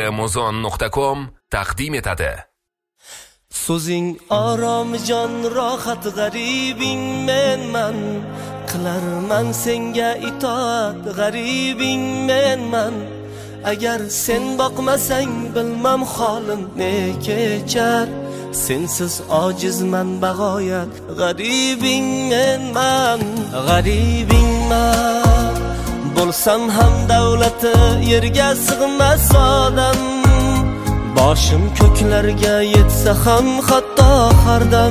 muzon.com taqdim etadi. So'zing orom jon rohat g'aribing menman, qilarman senga itoat g'aribing menman. Agar sen boqmasang bilmam holim ne kechar, sensiz ojizman bag'oyat g'aribing menman, g'aribingman. Bo'lsam ham davlati yerga sig'mas odam, boshim ko'klarga yetsa ham hatto hardam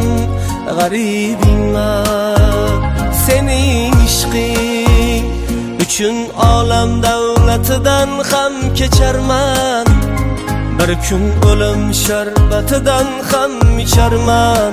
g'aribingman. Sening ishqing uchun olam davlatidan ham kecharman, bir kun o'lim sharbatidan ham icharman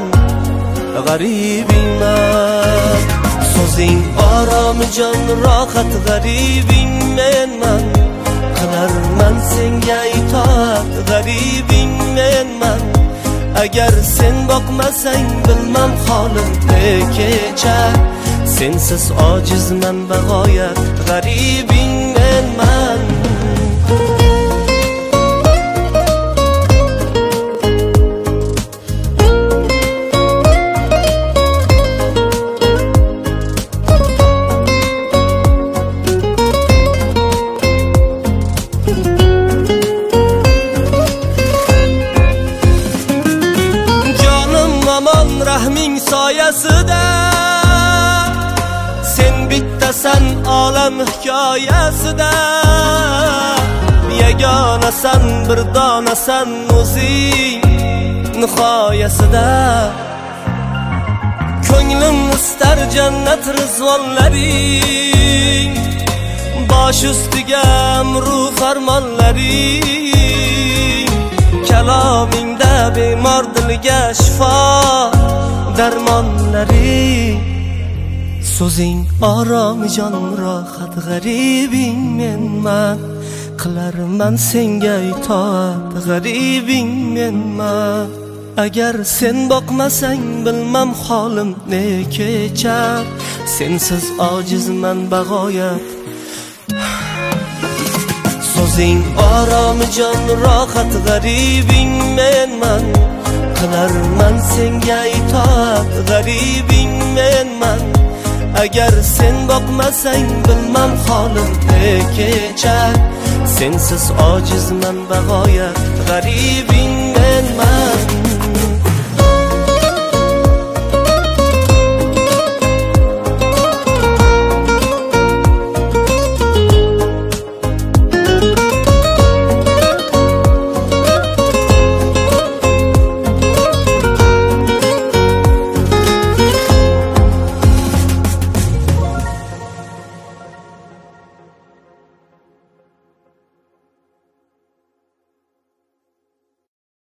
g'aribingman. So'zing orom jon rohat g'aribing menman, qilarman senga itoat g'aribing menman. Agar sen boqmasang bilmam holim ne kechar, sensiz ojizman bag'oyat g'aribing menman. Rahming soyasida sen bittasan olam hikoyasida, yagonasan bir donasan o'zing nihoyasida. Ko'nglim istar jannat rizvonlaring, bosh ustiga amru farmonlaring. Kalomingda bemor dilga shifo darmonlari. So'zing orom jon rohat g'aribing menman, qilarman senga itoat g'aribing menman. Agar sen boqmasang bilmam holim ne kechar, sensiz ojizman bag'oyat. So'zing orom jon rohat g'aribing menman, qilarman senga itoat g'aribing menman. Agar sen boqmasang bilmam holim ne kechar, sensiz ojizman bag'oyat g'aribing